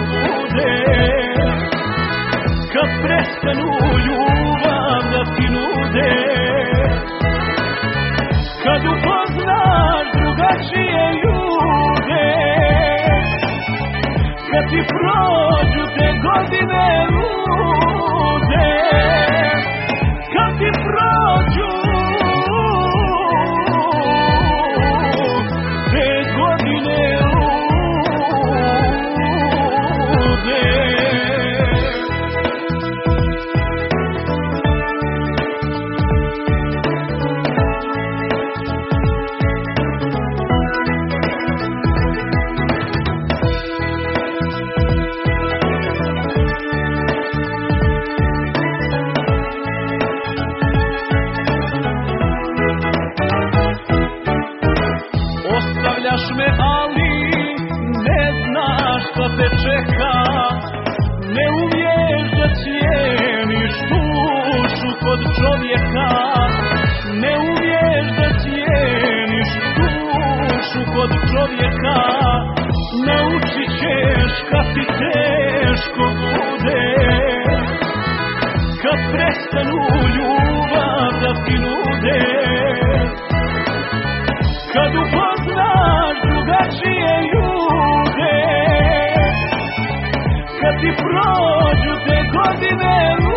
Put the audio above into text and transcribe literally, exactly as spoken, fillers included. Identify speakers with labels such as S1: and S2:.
S1: bude, kad prestanu ljubav da ti nude, kad upoznaš drugačije ljude, kad ti prođu te godine lude, kad ti prođu te godine lude. Ostavljaš me, ali ne znaš šta te čeka, ne umiješ da cijeniš dušu kod čovjeka, ne umiješ da cijeniš dušu kod čovjeka, naučit ćeš kad ti teško bude, kad prestanu ljubav da ti nude, kad upoznaš drugačije ljude, kad ti prođu te godine